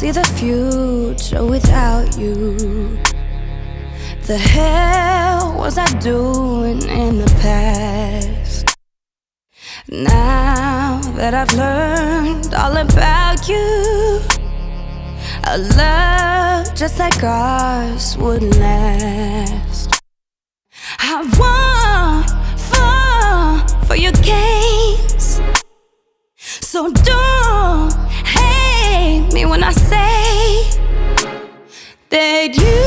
see the future without you. The hell was I doing in the past? Now that I've learned all about you, a love just like ours wouldn't last. I won't fall for your games, so don't hate me when I say that you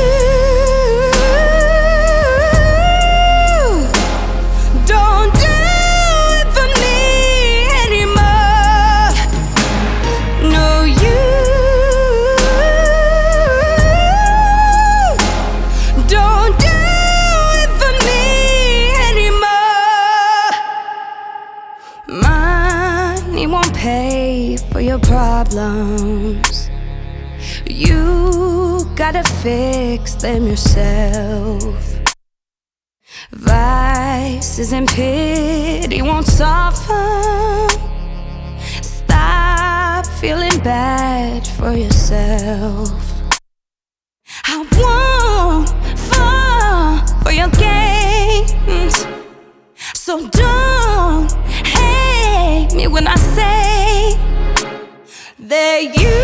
don't do it for me anymore. No, you don't do it for me anymore. Money won't pay for your problems. You gotta fix them yourself. Vices and pity won't soften. Stop feeling bad for yourself. I won't fall for your games, so don't hate me when I say that you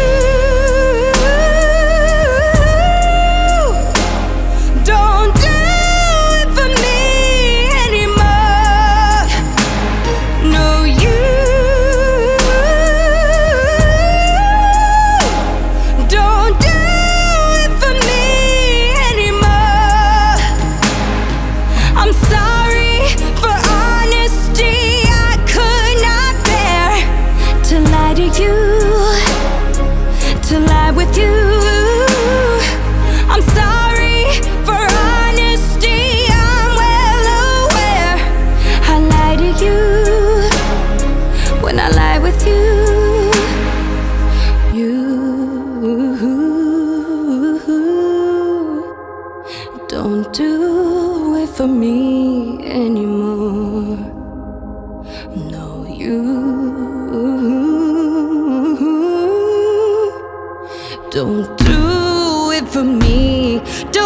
don't do it for me anymore. No, you don't do it for me anymore. I'm sorry for honesty. I could not bear to lie to you, to lie with you. I'm sorry for honesty. I'm well aware I lie to you when I lie with you. You don't do it for me anymore. No, you don't do it for me. Don't